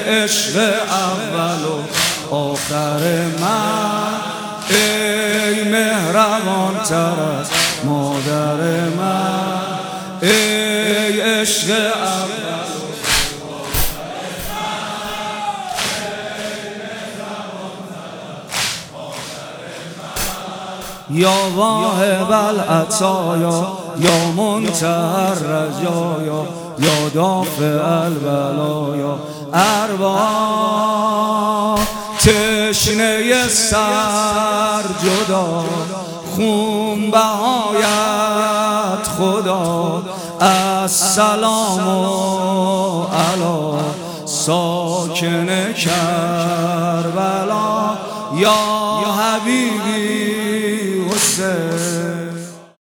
عشق اول و آخر من، ای مهربان تر از مادر من، ای عشق اول یا واهب العطایا یا منتهی الرجایا یا دافع البلایا ارباب تشنه سر جدا خون بهایت خدا السلام علی ساکن کربلا یا حبیبی حسین